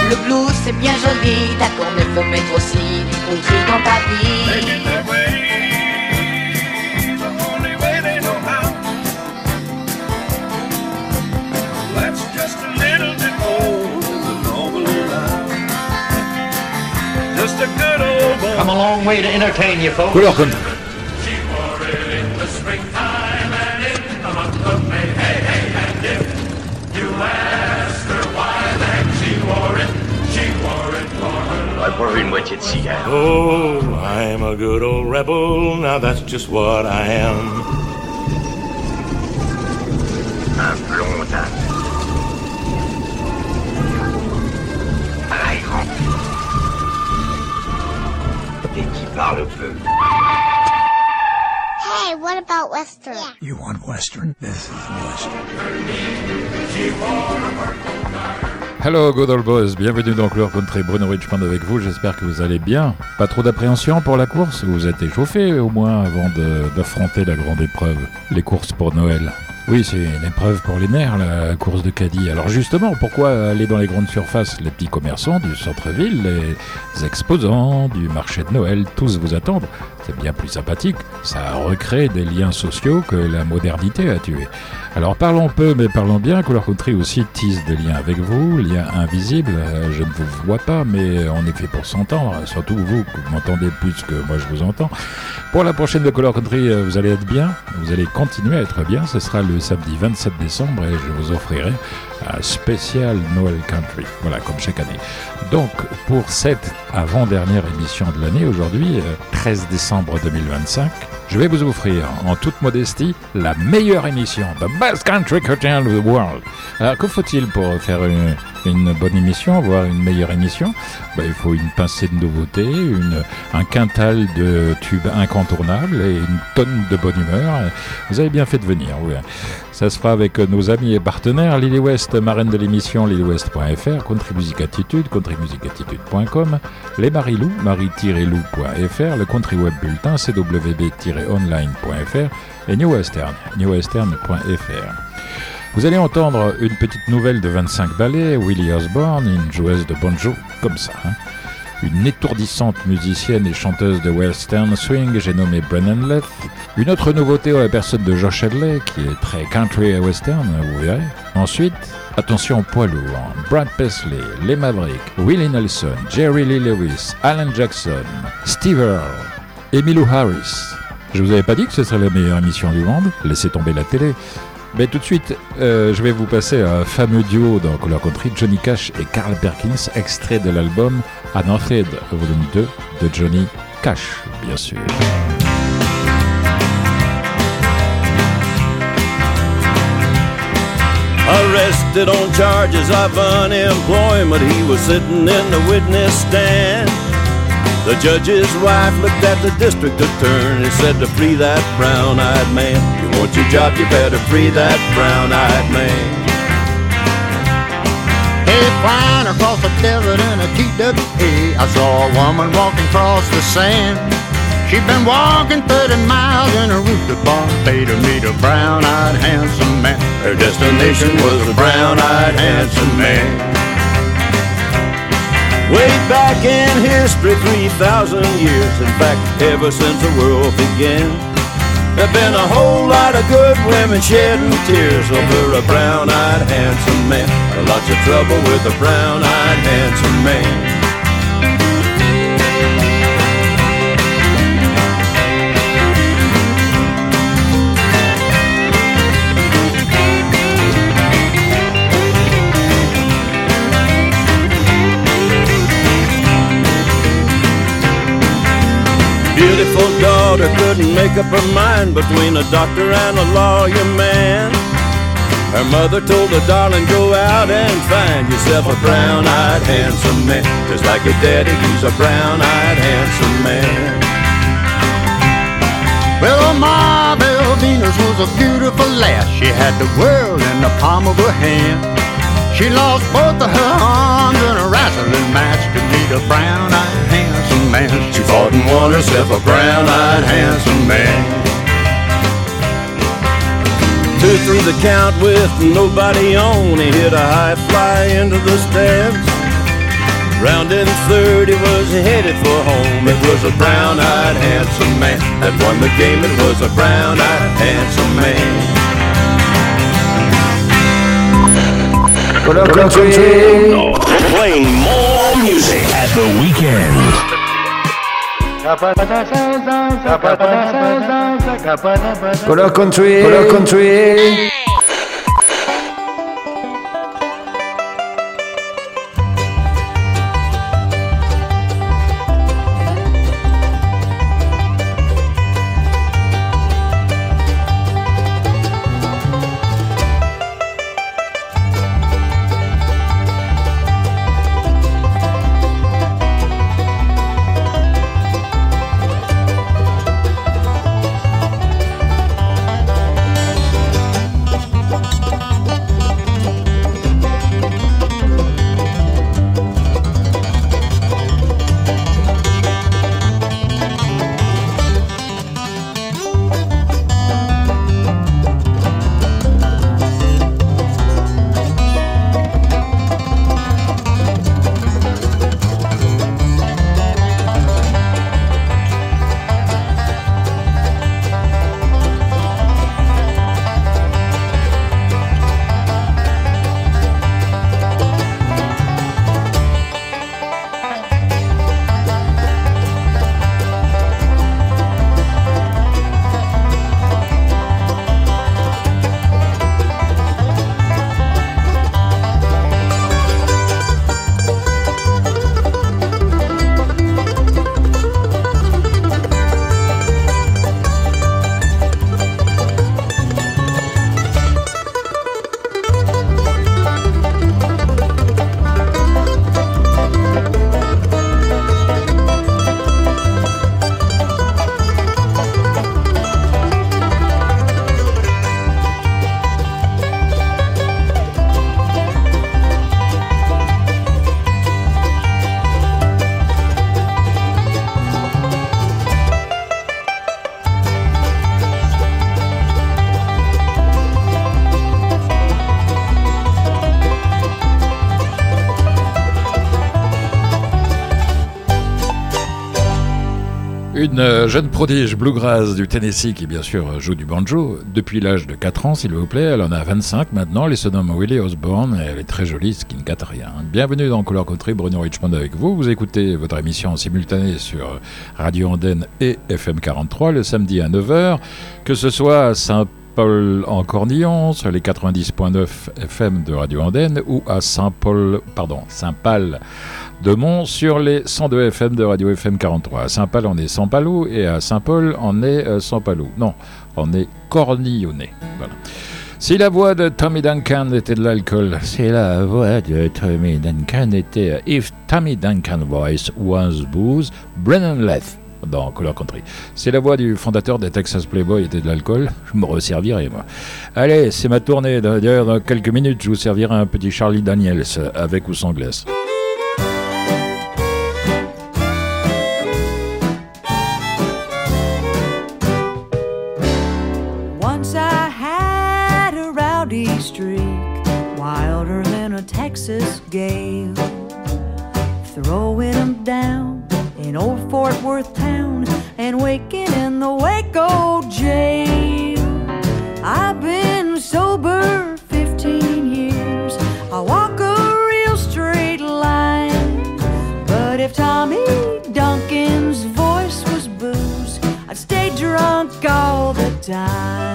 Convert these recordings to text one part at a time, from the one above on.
Le blues c'est bien joli, d'accord, mais faut mettre aussi du country dans ta vie. Come a long way to entertain you folks. Couleur Country. Pour une moitié de cigare. Oh, I'm a good old rebel, now that's just what I am. Un plomb d'âne. Pareil grand. Et qui parle peu. Hey, what about Western? Yeah. You want Western? This is Western. Hello Good Old Boys, bienvenue dans Couleur Country, Bruno Richmond avec vous, j'espère que vous allez bien. Pas trop d'appréhension pour la course, vous êtes échauffé au moins avant d'affronter la grande épreuve, les courses pour Noël. Oui, c'est une épreuve pour les nerfs, la course de caddie. Alors justement, pourquoi aller dans les grandes surfaces? Les petits commerçants du centre-ville, les exposants du marché de Noël, tous vous attendent. C'est bien plus sympathique, ça recrée des liens sociaux que la modernité a tué. Alors parlons peu mais parlons bien, Couleur Country aussi tisse des liens avec vous, liens invisibles, je ne vous vois pas mais on est fait pour s'entendre, surtout vous m'entendez plus que moi je vous entends. Pour la prochaine de Couleur Country, vous allez être bien, vous allez continuer à être bien, ce sera le samedi 27 décembre et je vous offrirai un spécial Noël Country, voilà comme chaque année. Donc pour cette avant-dernière émission de l'année aujourd'hui, 13 décembre 2025, je vais vous offrir en toute modestie la meilleure émission, The Best Country Channel of the World. Alors que faut-il pour faire une bonne émission, voire une meilleure émission? Il faut une pincée de nouveautés, un quintal de tubes incontournables et une tonne de bonne humeur. Vous avez bien fait de venir, oui. Ça se fera avec nos amis et partenaires, Lily West, marraine de l'émission, lilywest.fr, Country Music Attitude, countrymusicatitude.com, les Marilou, marie-lou.fr, le Country Web Bulletin, cwb-online.fr et New Western, newwestern.fr. Vous allez entendre une petite nouvelle de 25 ballets, Willie Osborne, une joueuse de banjo, comme ça, Une étourdissante musicienne et chanteuse de western swing, j'ai nommé Brennan Leith. Une autre nouveauté à la personne de Josh Hadley, qui est très country et western, vous verrez. Ensuite, attention poids lourd, Brad Paisley, les Mavericks, Willie Nelson, Jerry Lee Lewis, Alan Jackson, Steve Earle, Emmylou Harris. Je vous avais pas dit que ce serait la meilleure émission du monde, laissez tomber la télé. Mais tout de suite, je vais vous passer un fameux duo dans Couleur Country, Johnny Cash et Carl Perkins, extrait de l'album Unearthed, volume 2 de Johnny Cash, bien sûr. Arrested on charges of unemployment, he was sitting in the witness stand. The judge's wife looked at the district attorney and said to free that brown-eyed man. You want your job, you better free that brown-eyed man. Hey, flying across the desert in a TWA, I saw a woman walking across the sand. She'd been walking 30 miles in a rooster bar, paid to meet a brown-eyed handsome man. Her destination was a brown-eyed handsome man. Way back in history, 3,000 years, in fact, ever since the world began, there've been a whole lot of good women shedding tears over a brown-eyed handsome man. Lots of trouble with a brown-eyed handsome man. Beautiful daughter couldn't make up her mind between a doctor and a lawyer man. Her mother told her, darling, go out and find yourself a brown-eyed handsome man. Just like her daddy, he's a brown-eyed handsome man. Well, Ma Belle Venus was a beautiful lass. She had the world in the palm of her hand. She lost both of her arms in a wrestling match to meet a brown-eyed handsome man. She fought and won herself a brown-eyed handsome man. 2 through the count with nobody on. He hit a high fly into the stands. Rounding third, he was headed for home. It was a brown-eyed, handsome man that won the game. It was a brown-eyed, handsome man. Playing more music at the weekend. Color Country, Color Country. Une jeune prodige bluegrass du Tennessee qui bien sûr joue du banjo depuis l'âge de 4 ans s'il vous plaît, elle en a 25 maintenant, elle se nomme Willie Osborne et elle est très jolie ce qui ne gâte rien. Bienvenue dans Color Country, Bruno Richmond avec vous, vous écoutez votre émission en simultané sur Radio Andenne et FM 43 le samedi à 9h, que ce soit à Saint-Paul en Cornillon sur les 90.9 FM de Radio Andenne ou à Saint-Pal de Mont sur les 102 FM de Radio FM 43. À Saint-Pal, on est Saint-Palou et à Saint-Paul, on est Saint-Palou. Non, on est Cornillonnais. Voilà. Si la voix de Tommy Duncan était de l'alcool, si la voix de Tommy Duncan était If Tommy Duncan's voice was booze, Brennan Leth dans Color Country. Si la voix du fondateur des Texas Playboy était de l'alcool, je me resservirais moi. Allez, c'est ma tournée. D'ailleurs, dans quelques minutes, je vous servirai un petit Charlie Daniels avec ou sans glace. Texas gale, throwing them down in old Fort Worth town and waking in the Waco jail. I've been sober 15 years, I walk a real straight line, but if Tommy Duncan's voice was booze, I'd stay drunk all the time.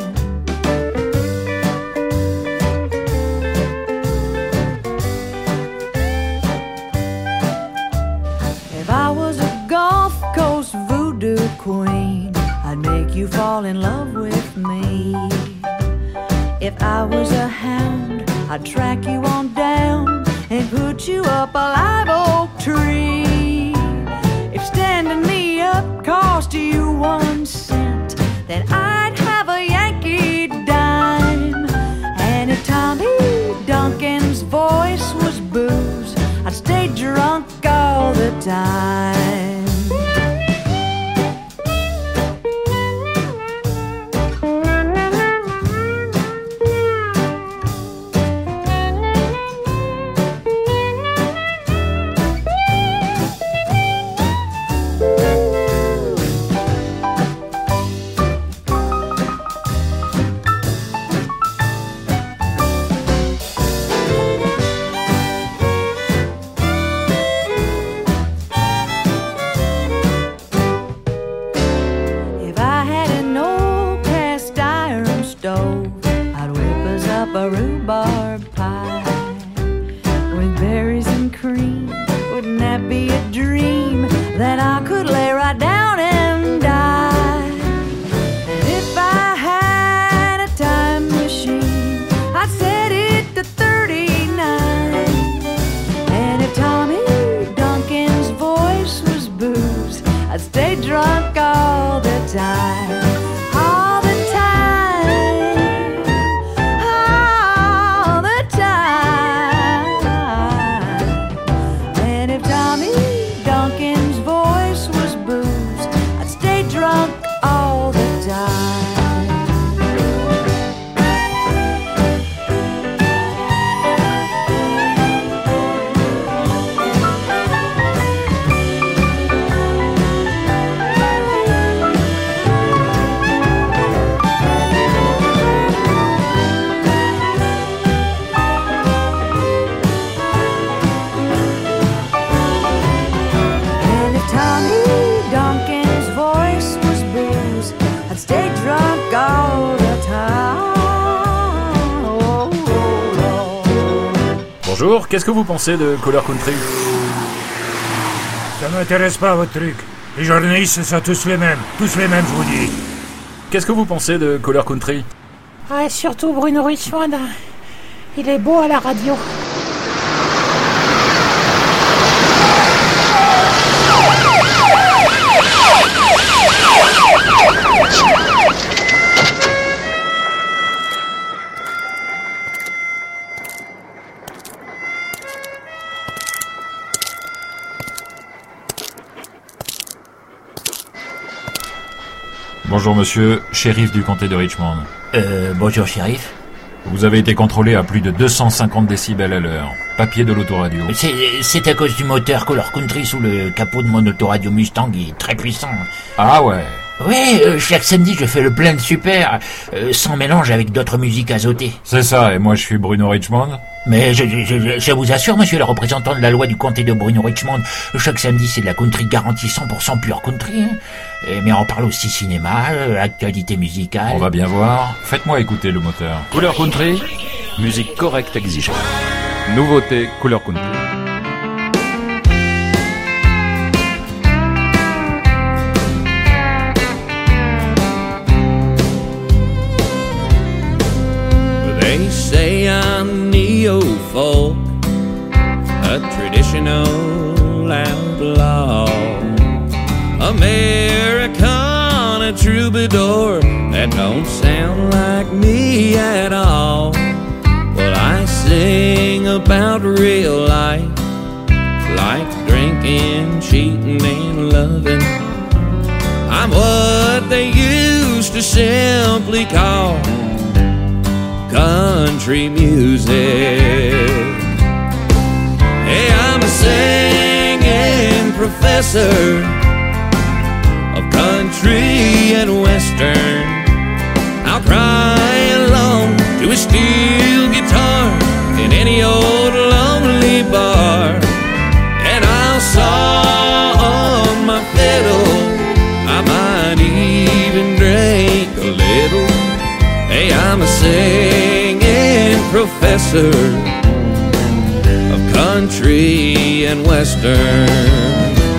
Queen, I'd make you fall in love with me. If I was a hound, I'd track you on down and put you up a live oak tree. If standing me up cost you 1 cent, then I'd have a Yankee dime. And if Tommy Duncan's voice was booze, I'd stay drunk all the time. Bonjour, qu'est-ce que vous pensez de Couleur Country? Ça m'intéresse pas votre truc. Les journalistes sont tous les mêmes, je vous dis. Qu'est-ce que vous pensez de Couleur Country? Ah, surtout Bruno Richmond, il est beau à la radio. Bonjour monsieur, shérif du comté de Richmond. Bonjour shérif. Vous avez été contrôlé à plus de 250 décibels à l'heure. Papier de l'autoradio. C'est à cause du moteur Couleur Country sous le capot de mon autoradio Mustang, il est très puissant. Ah ouais. Oui, chaque samedi je fais le plein de super, sans mélange avec d'autres musiques azotées. C'est ça, et moi je suis Bruno Richmond. Mais je vous assure, monsieur le représentant de la loi du comté de Bruno Richmond, chaque samedi c'est de la country garantie 100% pure country. Mais on parle aussi cinéma, actualité musicale. On va bien voir. Faites-moi écouter le moteur. Couleur Country, musique correcte exigée. Nouveauté Couleur Country. They say I'm neo-folk, a traditional outlaw, Americana troubadour, that don't sound like me at all. Well, I sing about real life, like drinking, cheating, and loving. I'm what they used to simply call country music. Hey, I'm a singing professor of country and western. I'll cry along to a steel guitar in any old lonely bar, and I'll saw on my fiddle. I might even drink a little. Hey, I'm a singing professor of country and western.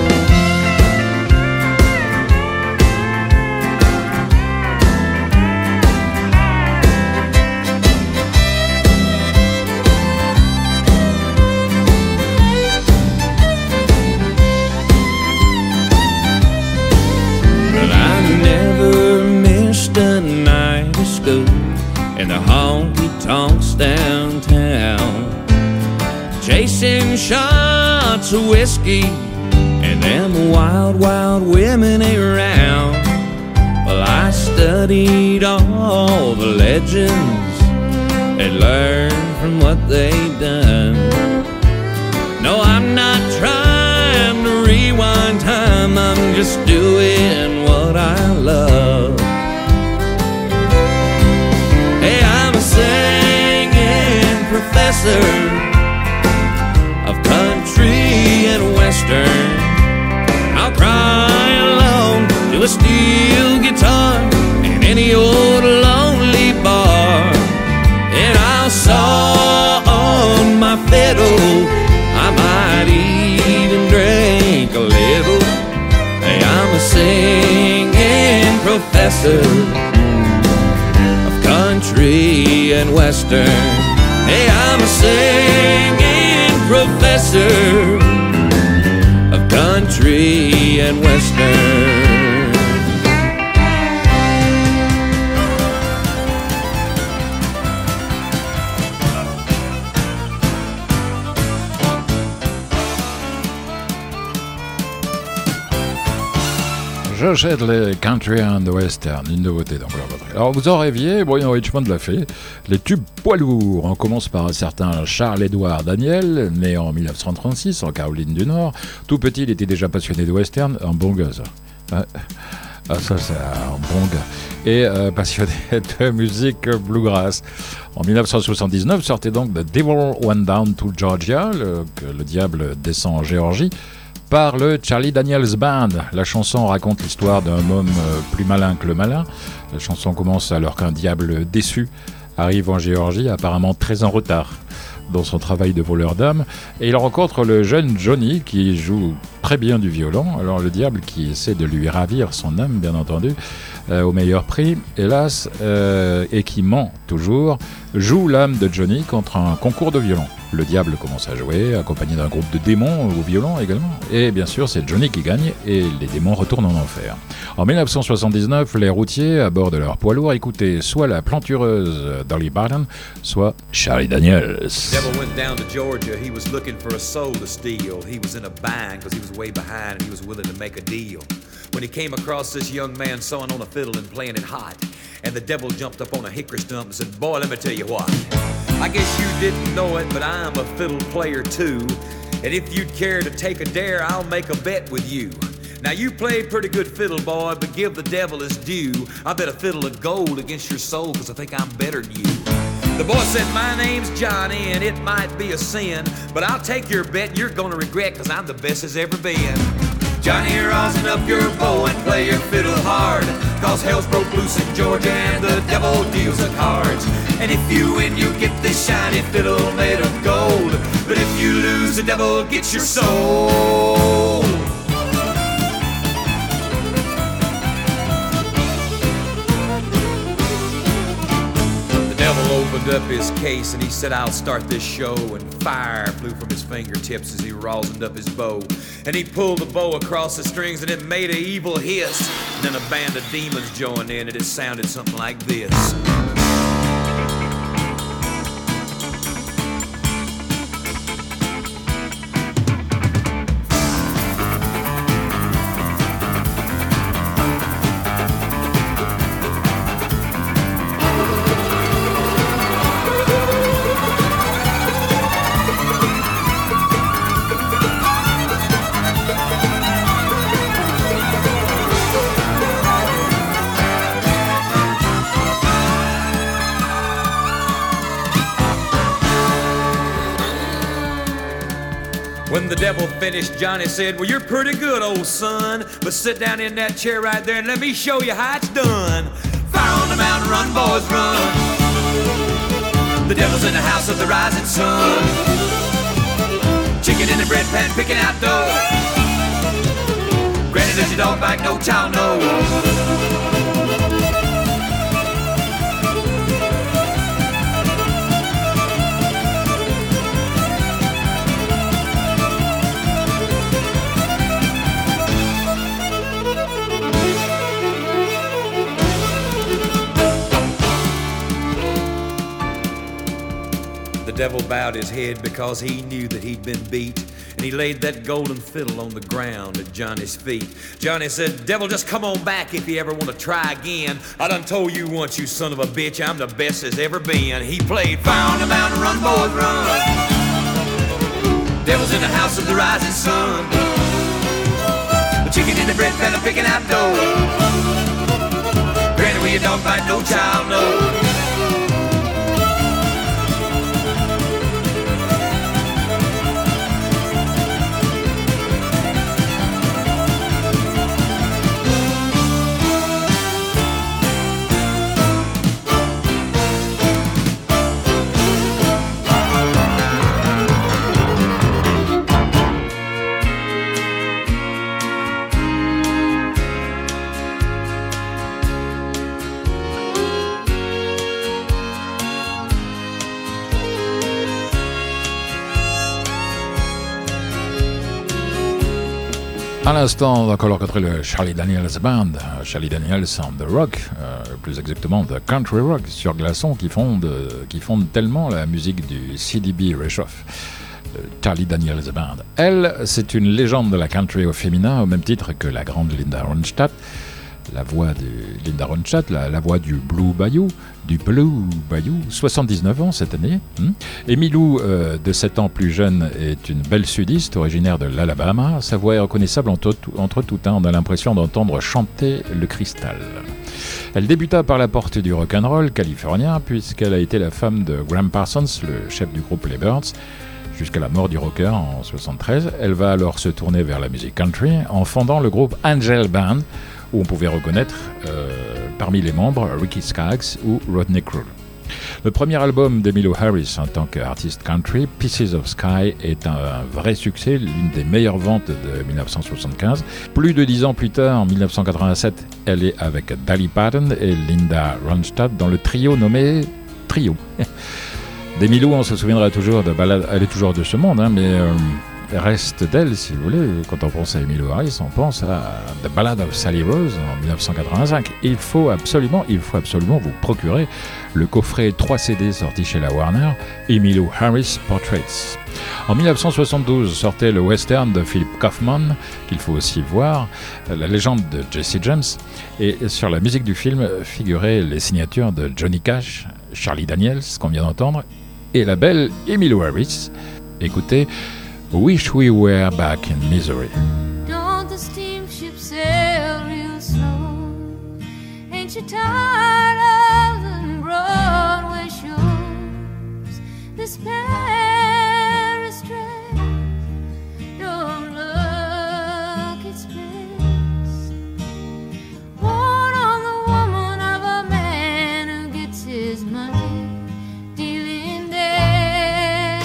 But I never missed a night of school in the honky-tonks downtown, chasing shots of whiskey and them wild, wild women around. Well, I studied all the legends and learned from what they'd done. No, I'm not trying to rewind time, I'm just doing what I love. Hey, I'm a singing professor of country and western. I'll cry along to a steel guitar in any old lonely bar, and I'll saw on my fiddle. I might even drink a little. Hey, I'm a singing professor of country and western. Hey, I'm a singing professor of country and western. Je jette les country and western, une nouveauté donc. Alors vous en rêviez, Bruno Richmond l'a fait. Les tubes poids lourds. On commence par un certain Charles-Édouard Daniel, né en 1936 en Caroline du Nord. Tout petit, il était déjà passionné de western, un bon gars. Ah, ça c'est un bon gars. Et passionné de musique bluegrass. En 1979 sortait donc The Devil Went Down to Georgia, le diable descend en Géorgie, par le Charlie Daniels Band. La chanson raconte l'histoire d'un homme plus malin que le malin. La chanson commence alors qu'un diable déçu arrive en Géorgie, apparemment très en retard. dans son travail de voleur d'âme et il rencontre le jeune Johnny qui joue très bien du violon. Alors le diable qui essaie de lui ravir son âme, bien entendu, au meilleur prix, hélas, et qui ment toujours, joue l'âme de Johnny contre un concours de violon. Le diable commence à jouer, accompagné d'un groupe de démons au violon également, et bien sûr c'est Johnny qui gagne et les démons retournent en enfer. En 1979, les routiers, à bord de leur poids lourd, écoutaient soit la plantureuse Dolly Parton, soit Charlie Daniels. Devil went down to Georgia, he was looking for a soul to steal. He was in a bind because he was way behind and he was willing to make a deal. When he came across this young man sawing on a fiddle and playing it hot, and the devil jumped up on a hickory stump and said, boy, let me tell you what. I guess you didn't know it, but I'm a fiddle player too. And if you'd care to take a dare, I'll make a bet with you. Now you played pretty good fiddle, boy, but give the devil his due. I bet a fiddle of gold against your soul, cause I think I'm better than you. The boy said, my name's Johnny, and it might be a sin, but I'll take your bet and you're gonna regret, cause I'm the best as ever been. Johnny, rosin up your bow and play your fiddle hard, cause hell's broke loose in Georgia and the devil deals the cards. And if you win, you get this shiny fiddle made of gold, but if you lose, the devil gets your soul. Opened up his case and he said, I'll start this show, and fire flew from his fingertips as he rosined up his bow, and he pulled the bow across the strings and it made an evil hiss, and then a band of demons joined in and it sounded something like this. When the devil finished, Johnny said, well, you're pretty good, old son, but sit down in that chair right there and let me show you how it's done. Fire on the mountain, run, boys, run. The devil's in the house of the rising sun. Chicken in the bread pan, picking out dough. Granny, does your dog bite? No child, no. The devil bowed his head because he knew that he'd been beat, and he laid that golden fiddle on the ground at Johnny's feet. Johnny said, devil, just come on back if you ever want to try again. I done told you once, you son of a bitch, I'm the best as ever been. He played Fire on the Mountain, run, boys, run. Devil's in the house of the rising sun. The chicken in the bread pan, picking out dough. Granny, will your dog bite? No child, no. À l'instant, donc, on rencontrait le Charlie Daniels Band, Charlie Daniels and the Rock, plus exactement The Country Rock sur glaçon qui fondent tellement la musique du CDB réchauffe. Charlie Daniels Band. Elle, c'est une légende de la country au féminin, au même titre que la grande Linda Ronstadt. La voix de Linda Ronstadt, la voix du Blue Bayou, 79 ans cette année. Emilou, de 7 ans plus jeune, est une belle sudiste originaire de l'Alabama. Sa voix est reconnaissable entre tout temps. On a l'impression d'entendre chanter le cristal. Elle débuta par la porte du rock'n'roll californien, puisqu'elle a été la femme de Graham Parsons, le chef du groupe Les Byrds, jusqu'à la mort du rocker en 1973. Elle va alors se tourner vers la musique country en fondant le groupe Angel Band, où on pouvait reconnaître parmi les membres Ricky Skaggs ou Rodney Crowell. Le premier album d'Emmylou Harris en tant qu'artiste country, Pieces of Sky, est un vrai succès, l'une des meilleures ventes de 1975. Plus de 10 ans plus tard, en 1987, elle est avec Dolly Parton et Linda Ronstadt dans le trio nommé Trio. D'Emmylou, on se souviendra toujours de ballade, elle est toujours de ce monde, mais reste d'elle, si vous voulez. Quand on pense à Emmylou Harris, on pense à The Ballad of Sally Rose en 1985. Il faut absolument vous procurer le coffret 3 CD sorti chez la Warner, Emmylou Harris Portraits. En 1972 sortait le western de Philip Kaufman, qu'il faut aussi voir, La légende de Jesse James, et sur la musique du film figuraient les signatures de Johnny Cash, Charlie Daniels, qu'on vient d'entendre, et la belle Emmylou Harris. Écoutez, Wish We Were Back in Missouri. Don't the steamship sail real slow? Ain't you tired of the Broadway shows? This Paris dress don't look its best. Born on the woman of a man who gets his money dealing dead.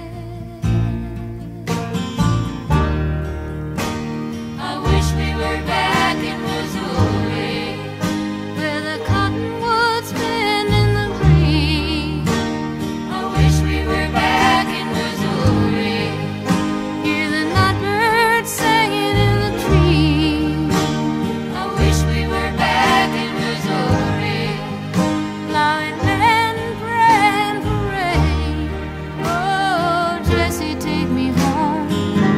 I wish we were back in Missouri, where the cottonwoods bend in the breeze. I wish we were back in Missouri, hear the nightbirds singing in the trees. I wish we were back in Missouri, plowing land and praying for rain. Oh, Jesse, take me home.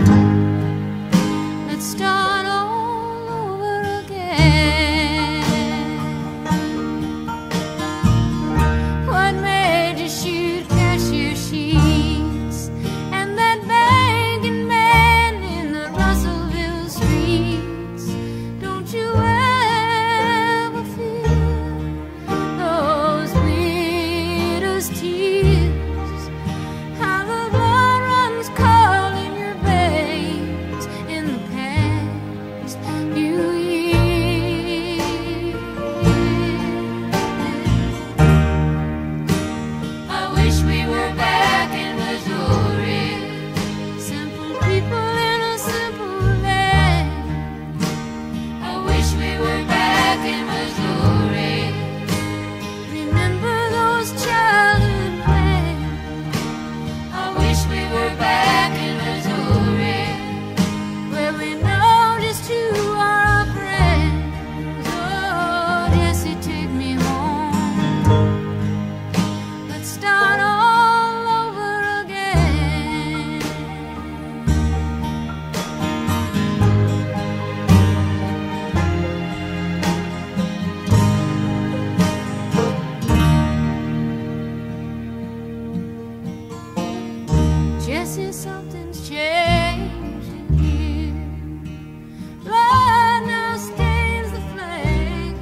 Let's start all over again. What made you shoot cashier sheets and that banking man in the Russellville streets? Don't you ever feel those widow's tears? How the blood runs cold in your veins in the past few years. I wish we were back in Missouri, simple people in a simple land. I wish we were back in Missouri, remember those childhood plans. I wish we were back in Missouri, where we know just who are our friends. Oh, Jesse, take me home. Let's start all over again. Jesse, something's changed in here. Blood now stains the flaky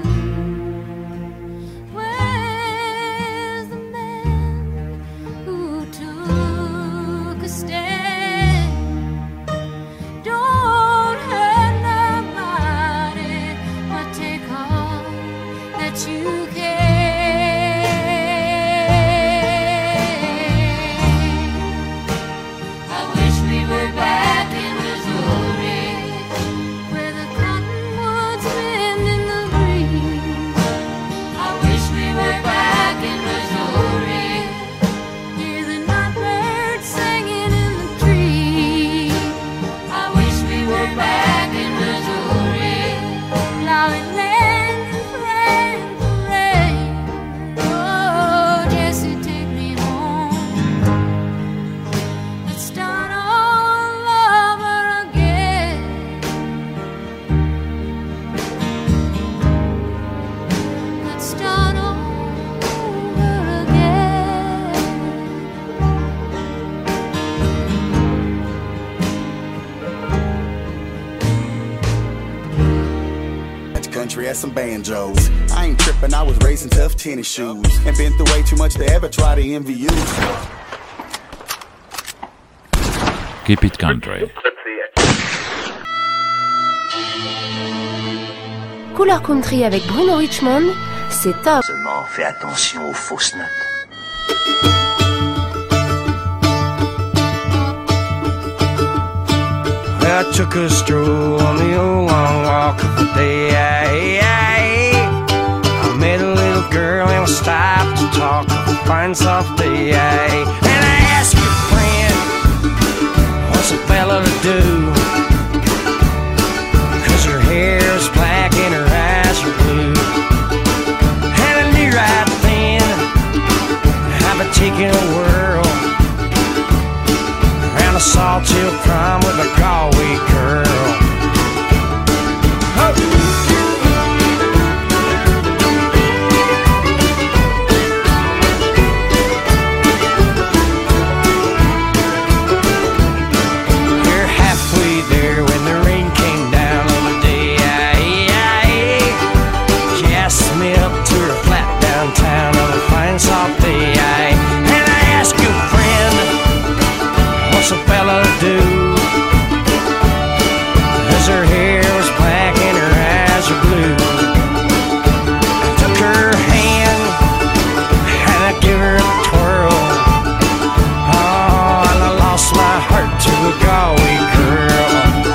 blue. Where's the man who took a stand? Don't hurt nobody, but take all that you can. I wish we were back in Missouri, where the cottonwoods bend in the breeze. I wish we were back in Missouri, hear the nightbirds singing in the trees. I wish we were back in Missouri, plowing land and praying for rain. Oh, Jesse, take me home. Let's start all over again. Let's start all over again. At the country at some banjos. I ain't tripping, I was raising tough tennis shoes. And been through way too much to ever try to envy you. Keep It Country. Couleur Country avec Bruno Richmond c'est top. Seulement, fais attention aux fausses notes. I took a stroll on the old long walk of the day. I met a little girl and I stopped to talk of a fine soft day. And I asked your friend, what's a fella to do? 'Cause her hair is black and her eyes are blue. And I knew right then I've been taking a whirl around a Sawtell prom with a Galway girl. We're halfway there when the rain came down on the day. She asked me up to her flat downtown on a fine soft day. And I asked your friend, what's a fella to do? 'Cause her hair was black and her eyes were blue. I took her hand and I gave her a twirl. Oh, and I lost my heart to a Galway girl.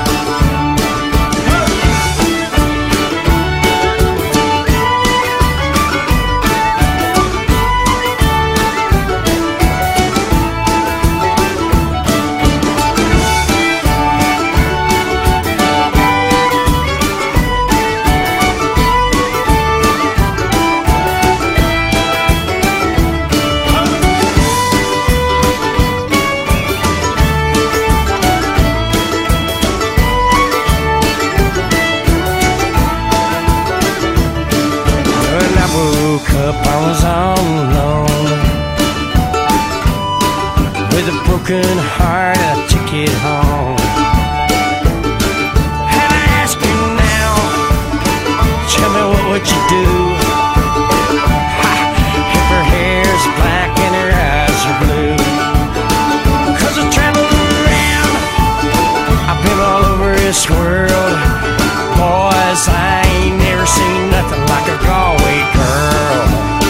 When I woke up, I was all alone. With a broken heart, I took it home. And I ask you now, tell me what would you do? Ha, if her hair's black and her eyes are blue. 'Cause I traveled around, I've been all over this world. Boys, I ain't never seen nothing like a Galway girl.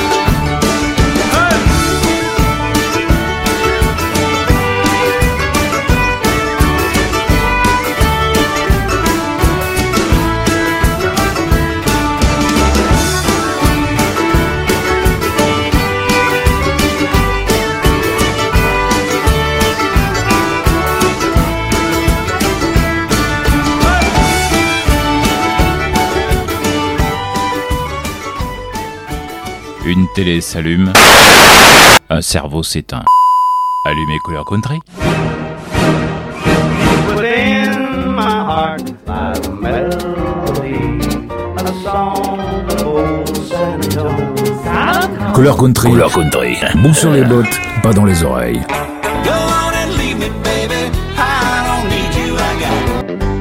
Une télé s'allume, un cerveau s'éteint. Allumez Couleur Country. Within my heart lies a melody and a song of old San Antonio. Couleur Country. Couleur Country. Bout sur les bottes, pas dans les oreilles. Go on and leave me, baby. I don't need you, I got it.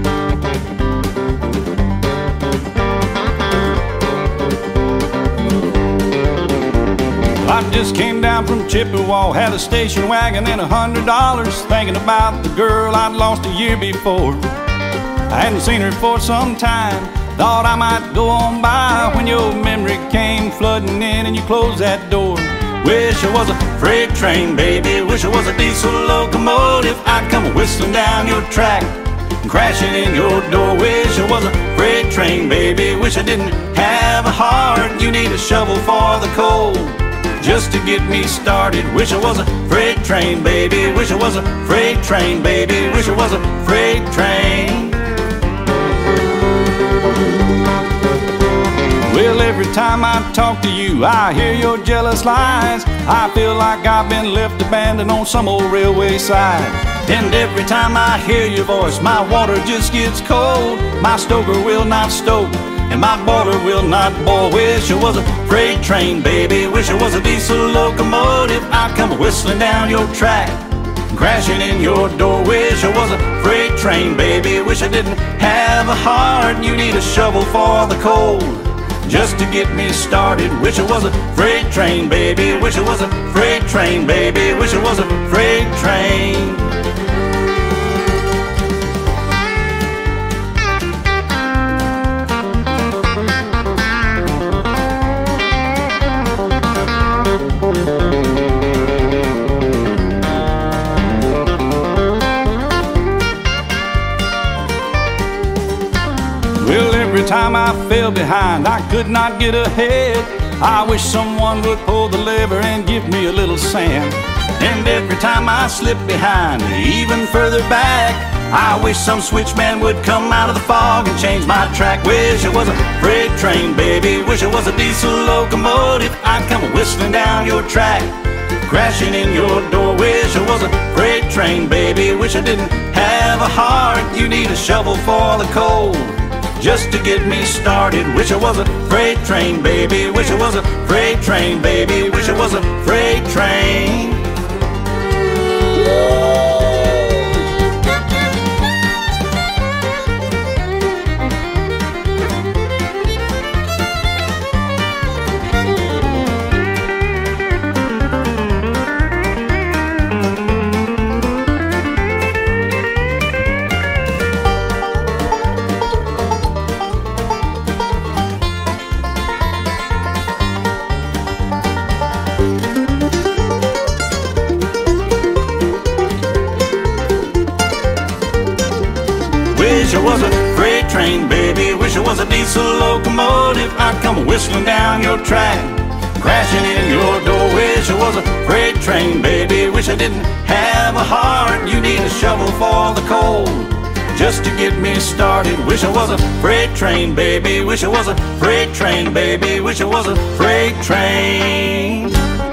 I just came down from Chippewa, had a station wagon and $100, thinking about the girl I'd lost a year before. I hadn't seen her for some time, thought I might go on by when your memory came flooding in and you closed that door. Wish I was a freight train, baby, wish I was a diesel locomotive. I'd come whistling down your track, crashing in your door. Wish I was a freight train, baby, wish I didn't have a heart. You need a shovel for the coal just to get me started. Wish I was a freight train, baby, wish I was a freight train, baby, wish I was a freight train. Well, every time I talk to you, I hear your jealous lies. I feel like I've been left abandoned on some old railway side. And every time I hear your voice, my water just gets cold. My stoker will not stoke, and my boiler will not boil. Wish I was a freight train, baby, wish I was a diesel locomotive. I'd come whistling down your track, crashing in your door. Wish I was a freight train, baby, wish I didn't have a heart. You need a shovel for the coal just to get me started. Wish I was a freight train, baby, wish I was a freight train, baby, wish I was a freight train. every time I fell behind, I could not get ahead. I wish someone would pull the lever and give me a little sand. And every time I slip behind, even further back, I wish some switchman would come out of the fog and change my track. Wish it was a freight train, baby. Wish it was a diesel locomotive. I'd come whistling down your track, crashing in your door. Wish it was a freight train, baby. Wish I didn't have a heart. You need a shovel for the coal just to get me started. Wish it was a freight train, baby. Wish it was a freight train, baby. Wish it was a freight train. Wish it was a freight train, baby. Wish it was a diesel locomotive. I'd come whistling down your track, crashing in your door. Wish it was a freight train, baby. Wish I didn't have a heart. You need a shovel for the coal just to get me started. Wish it was a freight train, baby. Wish it was a freight train, baby. Wish it was a freight train.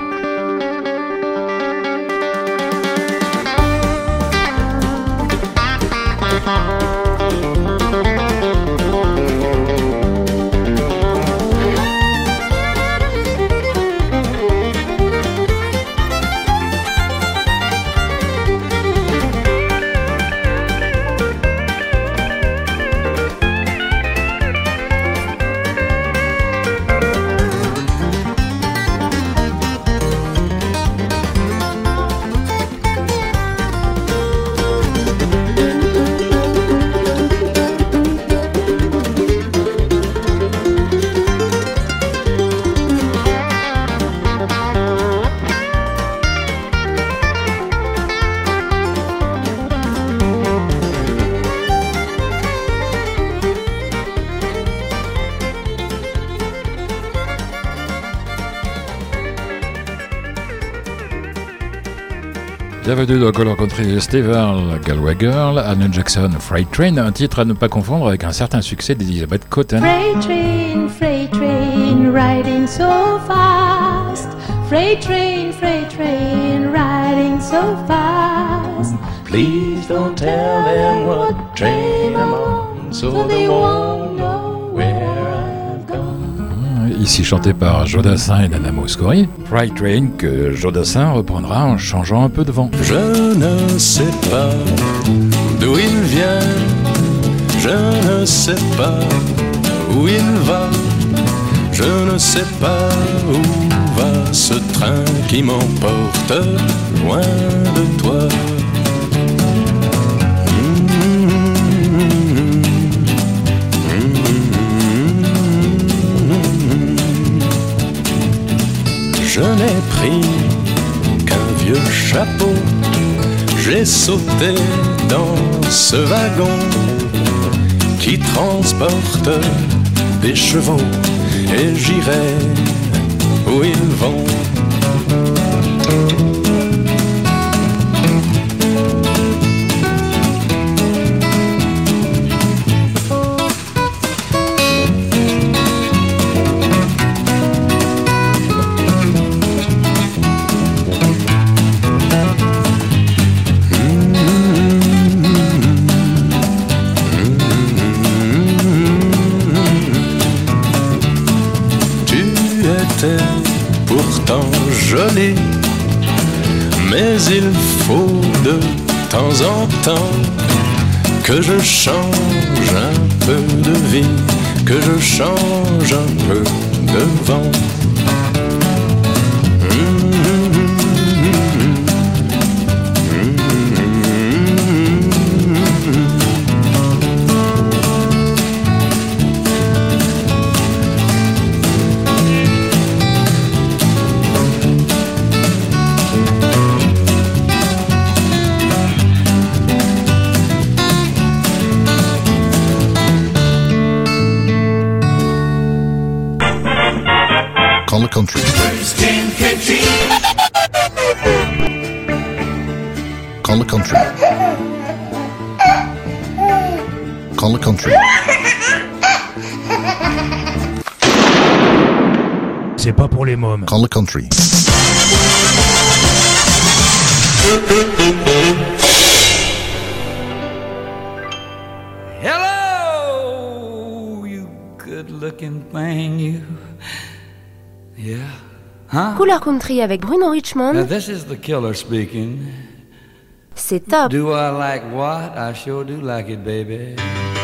Bienvenue dans Color Country, Steve Earle, Galway Girl, Anna Jackson, Freight Train, un titre à ne pas confondre avec un certain succès d'Elizabeth Cotten. Freight train, riding so fast. Freight train, riding so fast. Please don't tell them what train I'm on, so they won't know where I've gone. Ici chanté par Jodassin et Nana Mouskouri. Freight Train que Jodassin reprendra en changeant un peu de vent. Je ne sais pas d'où il vient, je ne sais pas où il va, je ne sais pas où va ce train qui m'emporte loin de toi. Je n'ai pris qu'un vieux chapeau, j'ai sauté dans ce wagon qui transporte des chevaux et j'irai où ils vont. Pourtant jolie, mais il faut de temps en temps que je change un peu de vie, que je change un peu de vent. country. Call the country. Call the country. C'est pas pour les mômes. Call the country. Hello, you good-looking thing, you. Yeah. Huh? Couleur Country avec Bruno Richmond. Now this is the killer speaking. C'est top. Do I like what? I sure do like it, baby.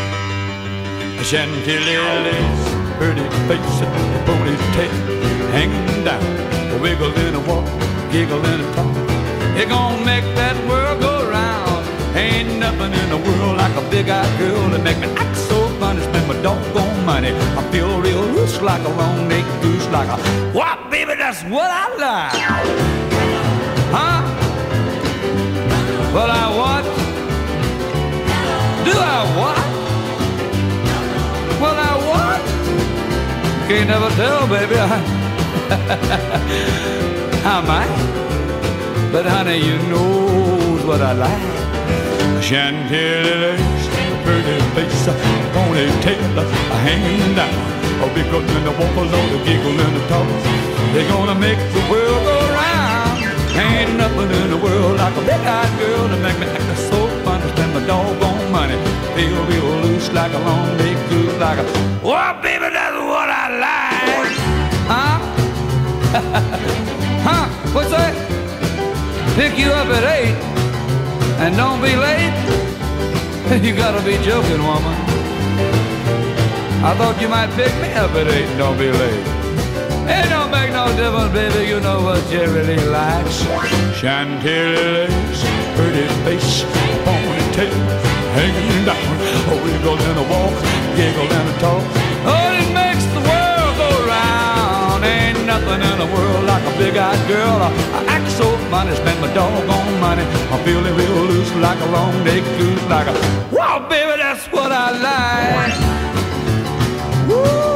Chantilly's pretty face, ponytail hanging down, a wiggle in a walk, giggle in a talk. You're gonna make that world go round. Ain't nothing in the world like a big-eyed girl that make me act so funny, spend my doggone money. I feel real loose like a long-necked goose, like a what, baby? That's what I like. Huh? Well, I what? Do I what? Well, I what? Can't never tell, baby. I might. But honey, you knows what I like. Chantilly's pretty face, ponytail hanging down, a wiggle in the walk, a load of giggle in the talk. They're gonna make the world go round. Ain't nothing in the world like a big-eyed girl to make me act so funny, spend my doggone money. Feel real loose like a long-necked goose, like a oh, baby, that's what I like. Huh? Huh? What's that? Pick you up at 8 and don't be late. You gotta be joking, woman. I thought you might pick me up at 8 and don't be late. It don't make no difference, baby. You know what you really likes. Chantilly's pretty face, ponytail hanging down, a wiggle and a walk, giggle and a talk. Oh, it makes the world go round. Ain't nothing in the world like a big-eyed girl. I act so funny, spend my doggone money. I'm feeling real loose like a long-necked goose, like a wow, baby, that's what I like. Woo!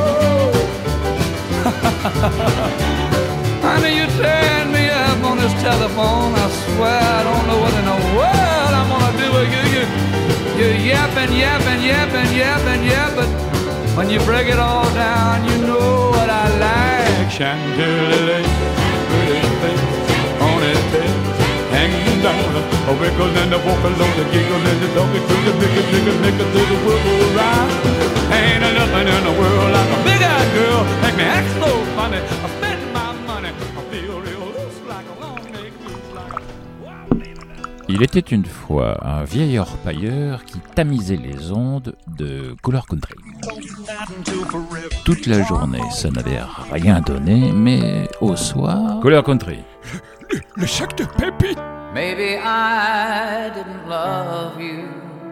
Honey, you tearing me up on this telephone. I swear I don't know what in the world I'm gonna do with you. You're yapping, yapping, yapping, yapping, yapping. When you break it all down, you know what I like. Chantilly, pretty face, ponytail hanging down, a wiggle and a walk along, a giggle and a dog, a cricket, make it do the world go round. Ain't nothing in the world like a big-eyed girl, make me act so funny. I spend my money, I feel real loose like a long-necked goose, like a... Il était une fois un vieil orpailleur qui tamisait les ondes de Couleur Country. Toute la journée, ça n'avait rien donné, mais au soir... Couleur Country. Le sac de pépites. Maybe I didn't love you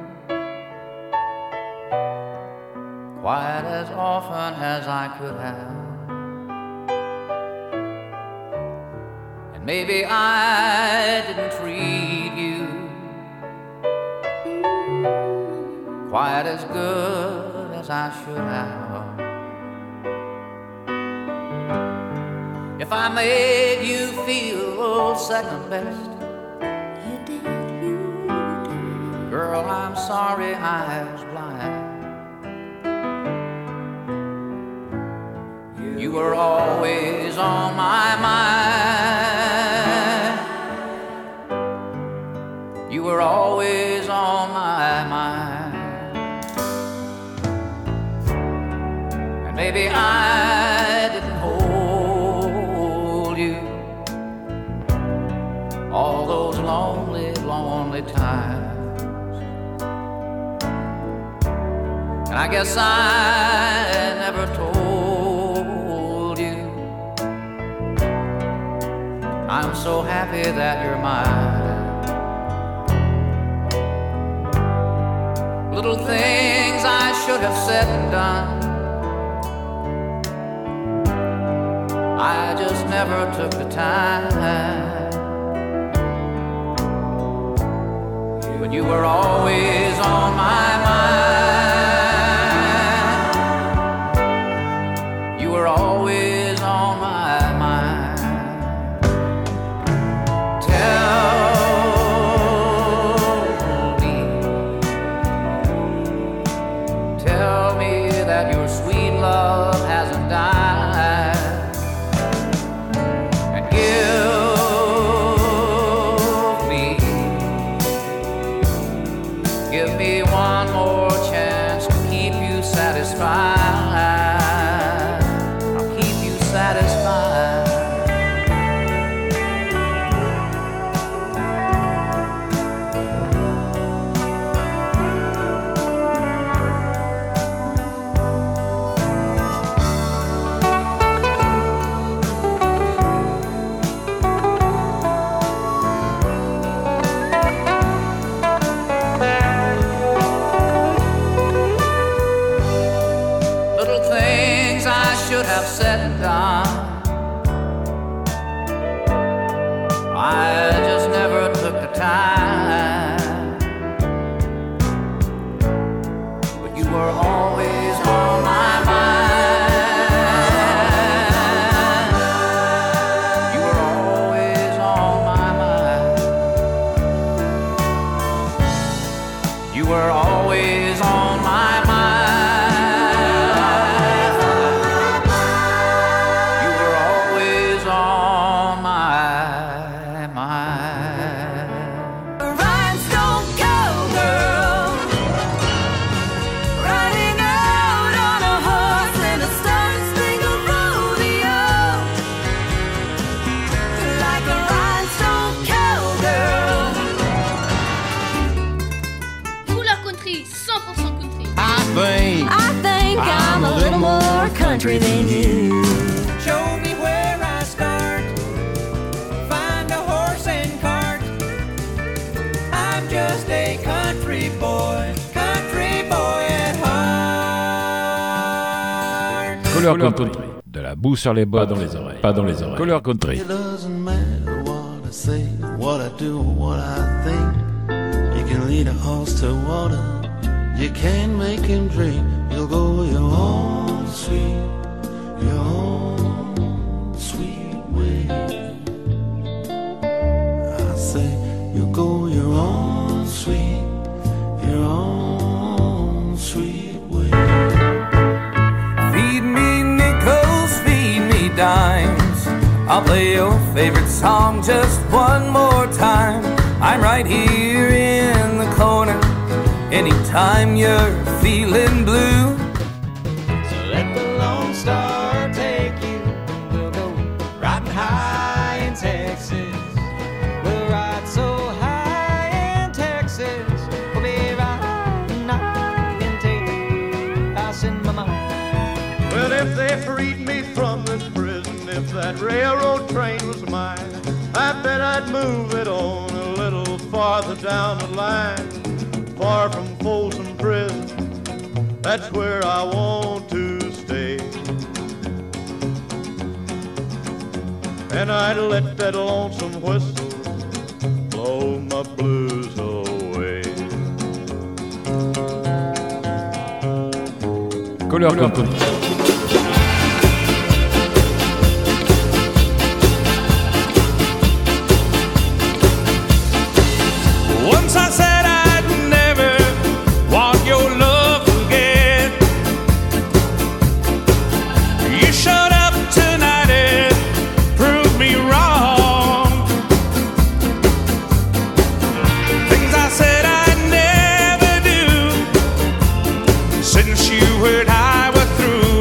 quite as often as I could have, and maybe I didn't treat you quite as good as I should have. If I made you feel second best, you did. Girl, I'm sorry I was blind. You were always on my mind. You were always on my mind. And maybe I didn't hold you all those lonely, lonely times. And I guess I never told you I'm so happy that you're mine. Little things I should have said and done, I just never took the time. But you were always on my mind. You were always on my mind. Give me one more chance to keep you satisfied. I'll keep you satisfied. Have said and done. I just never took the time. But you were always on my mind. You were always on my mind. You were always on my mind. Country than you. Show me where I start. Find a horse and cart. I'm just a country boy at heart. Couleur country. De la boue sur les bords, pas dans les oreilles. Pas dans les oreilles. Couleur country. It doesn't matter what I say, what I do, what I think. You can lead a horse to water. You can't make him drink. You'll go your own sweet way. I say you go your own sweet way. Feed me nickels, feed me dimes. I'll play your favorite song just one more time. I'm right here in the corner anytime you're feeling blue. Let the Lone Star take you. We'll go riding high in Texas. We'll ride so high in Texas. We'll be riding high in Texas in my mind. Well, if they freed me from this prison, if that railroad train was mine, I bet I'd move it on a little farther down the line. Far from Folsom Prison, that's where I want to stay. And I'd let that lonesome whistle blow my blues away. Couleur country. Once I said I'd never want your love again. You showed up tonight and proved me wrong. Things I said I'd never do. Since you heard I was through,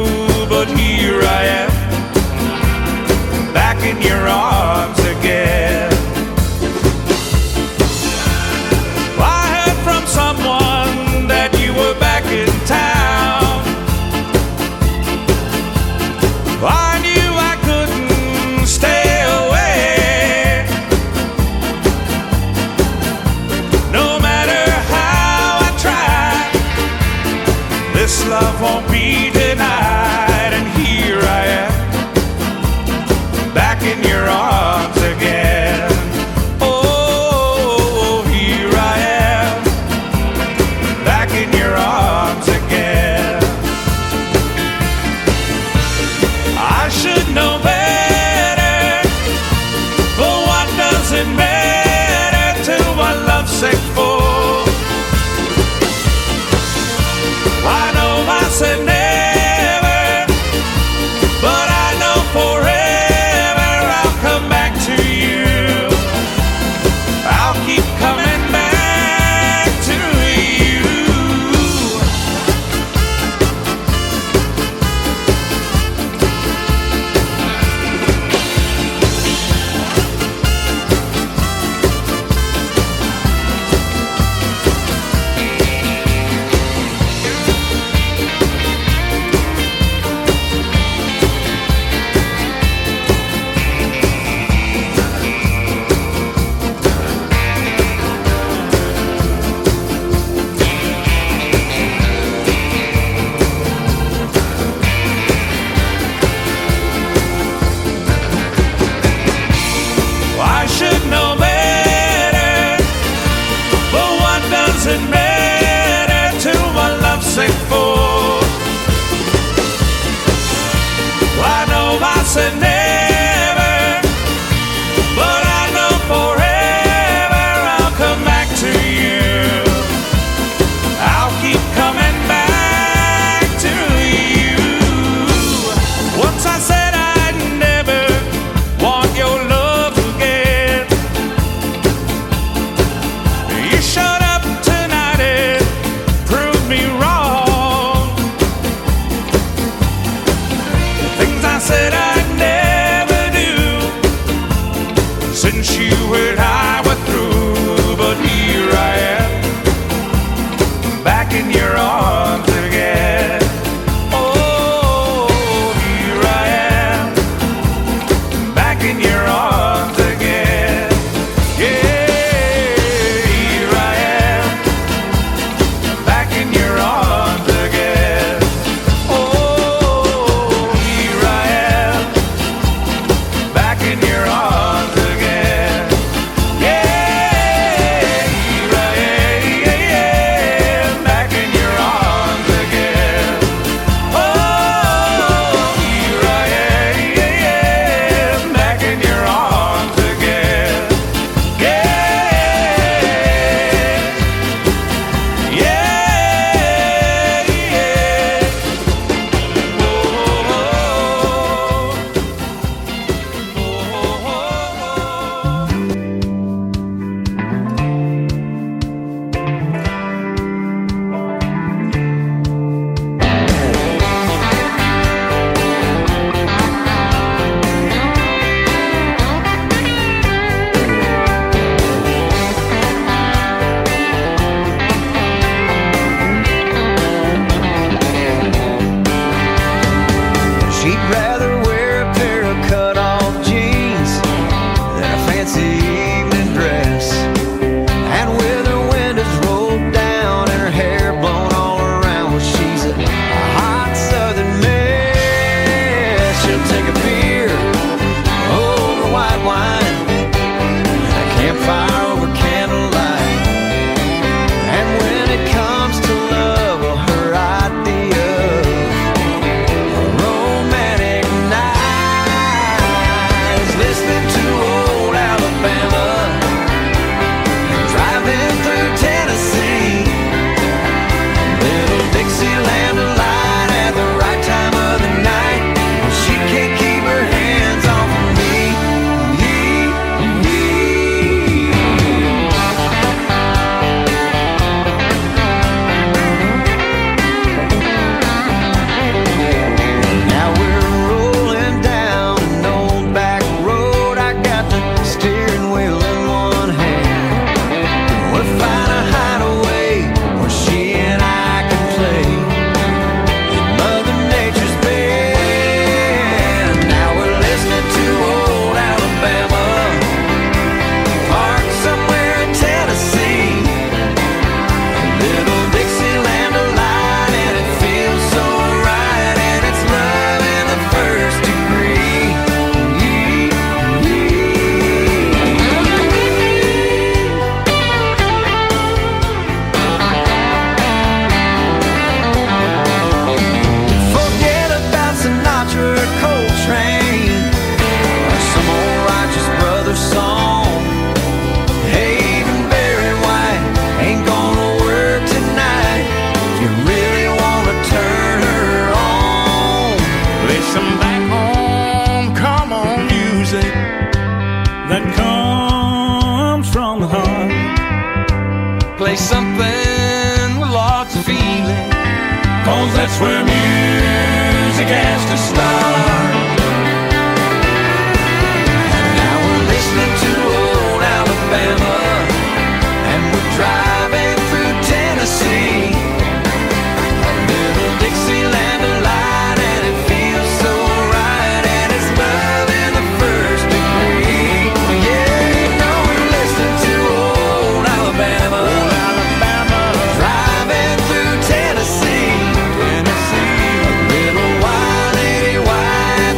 said never, but I know forever I'll come back to you. I'll keep coming back to you. Once I said I'd never want your love again. You showed up tonight and proved me wrong. The things I said I'd never do, since you and I were through. But here I am, back in your arms again. Oh, here I am, back in your arms again. Yeah, here I am, back in your arms again. Oh, here I am, back in your arms again. Yeah, here I am, back in your arms again. Oh, here I am, back in your arms again. Yeah, yeah, She'd rather wear a pair of cut-off jeans than a fancy evening dress. And with her windows rolled down and her hair blown all around, well, she's a hot southern mess. She'll take a beer over white wine, a campfire over candlelight. And when it comes to love, well, her idea romantic nights, listening to old Alabama, driving through Tennessee, little Dixieland delight at the right time of the night. She can't keep her hands off of me. Now we're rolling down an old back road. I got the steering wheel in one hand. We'll find a hideaway where she and I can play in Mother Nature's bed. Now we're listening to old Alabama, parked somewhere in Tennessee, little Dixieland delight, and it feels so right, and it's love in the first degree. Forget about Sinatra or Coltrane or some old Righteous Brothers song. Hey, even Barry White ain't gonna work tonight if you really wanna turn her on. Play some back home, come on music that comes from the heart. Play something with lots of feeling, 'cause that's where music has to start. Now we're listening to old Alabama, and we're driving through Tennessee, a little Dixieland delight, and it feels so right, and it's love in the first degree. Yeah, you know we're listening to old Alabama, driving through Tennessee, a little wild lady white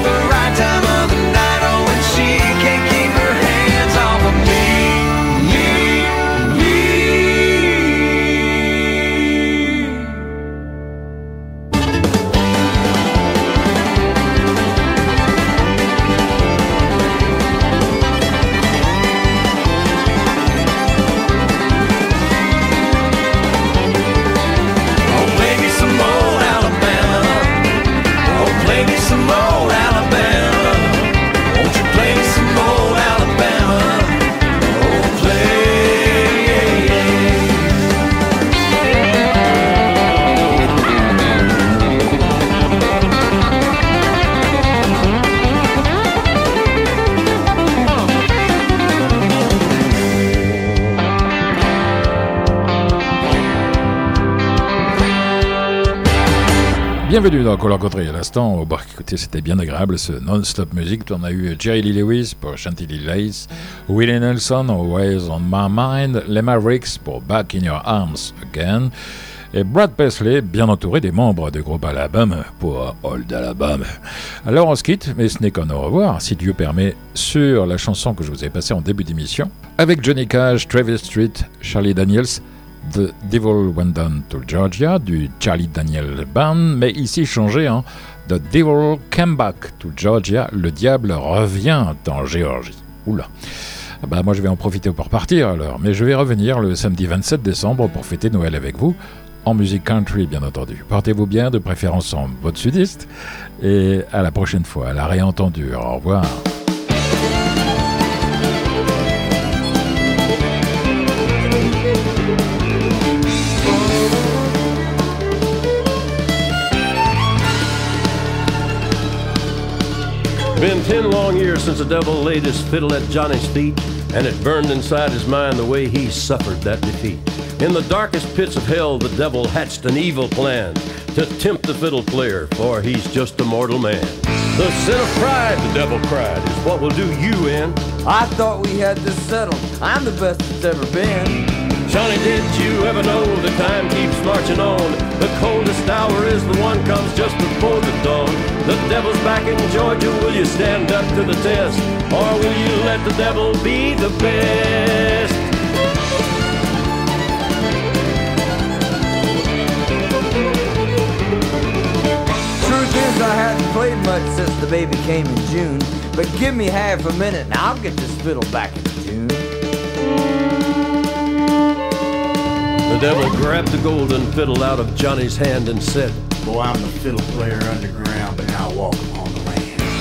Bienvenue dans Color Country à l'instant. Oh, bah, écoutez, c'était bien agréable ce non-stop music. On a eu Jerry Lee Lewis pour Chantilly Lace, Willie Nelson, Always on My Mind, les Mavericks pour Back in Your Arms Again, et Brad Paisley, bien entouré des membres du groupe Alabama pour Old Alabama. Alors on se quitte, mais ce n'est qu'un au revoir, si Dieu permet, sur la chanson que je vous ai passée en début d'émission, avec Johnny Cash, Travis Street, Charlie Daniels, The Devil Went Down to Georgia, du Charlie Daniel Band, mais ici changé en The Devil Came Back to Georgia, le diable revient en Géorgie. Oula. Bah moi je vais en profiter pour partir alors, mais je vais revenir le samedi 27 décembre pour fêter Noël avec vous, en musique country bien entendu. Portez-vous bien, de préférence en bottes sudistes, et à la prochaine fois, à la réentendue. Au revoir. Been 10 long years since the devil laid his fiddle at Johnny's feet, and it burned inside his mind the way he suffered that defeat. In the darkest pits of hell, the devil hatched an evil plan to tempt the fiddle player, for he's just a mortal man. The sin of pride, the devil cried, is what will do you in. I thought we had this settled. I'm the best it's ever been. Johnny, did you ever know the time keeps marching on? The coldest hour is the one comes just before the dawn. The devil's back in Georgia, will you stand up to the test? Or will you let the devil be the best? Truth is I hadn't played much since the baby came in June. But give me half a minute and I'll get this fiddle back in tune. The devil grabbed the golden fiddle out of Johnny's hand and said, Boy, I'm the fiddle player underground, but now walk on the land.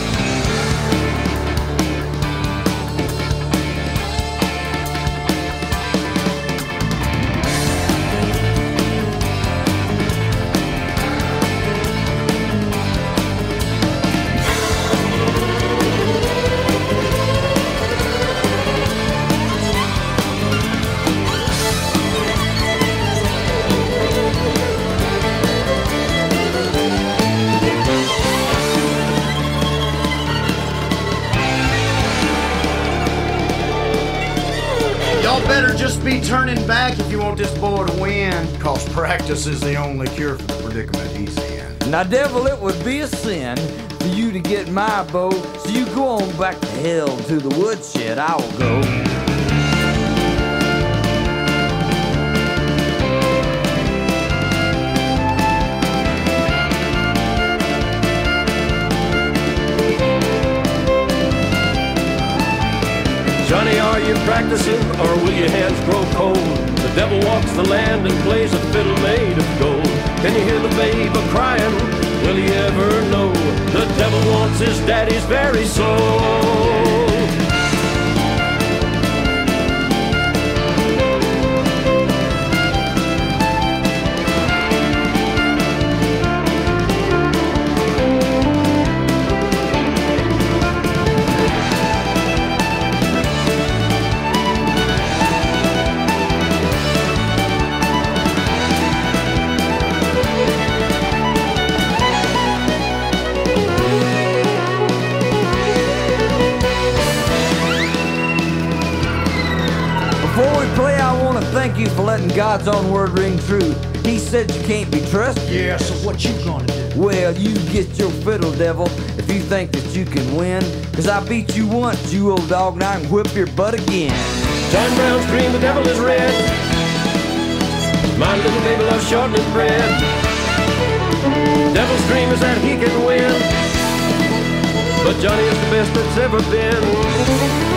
Be turning back if you want this boy to win, cause practice is the only cure for the predicament he's in. Now, devil, it would be a sin for you to get my bow, so you go on back to hell to the woodshed. I will go. Johnny, are you practicing, or will your hands grow cold? The devil walks the land and plays a fiddle made of gold. Can you hear the babe a-crying? Will he ever know? The devil wants his daddy's very soul. Thank you for letting God's own word ring true. He said you can't be trusted. Yeah, so what you gonna do? Well, you get your fiddle, devil, if you think that you can win. Cause I beat you once, you old dog, and I can whip your butt again. John Brown's dream, the devil is red. My little baby loves shortening bread. Devil's dream is that he can win, but Johnny is the best that's ever been.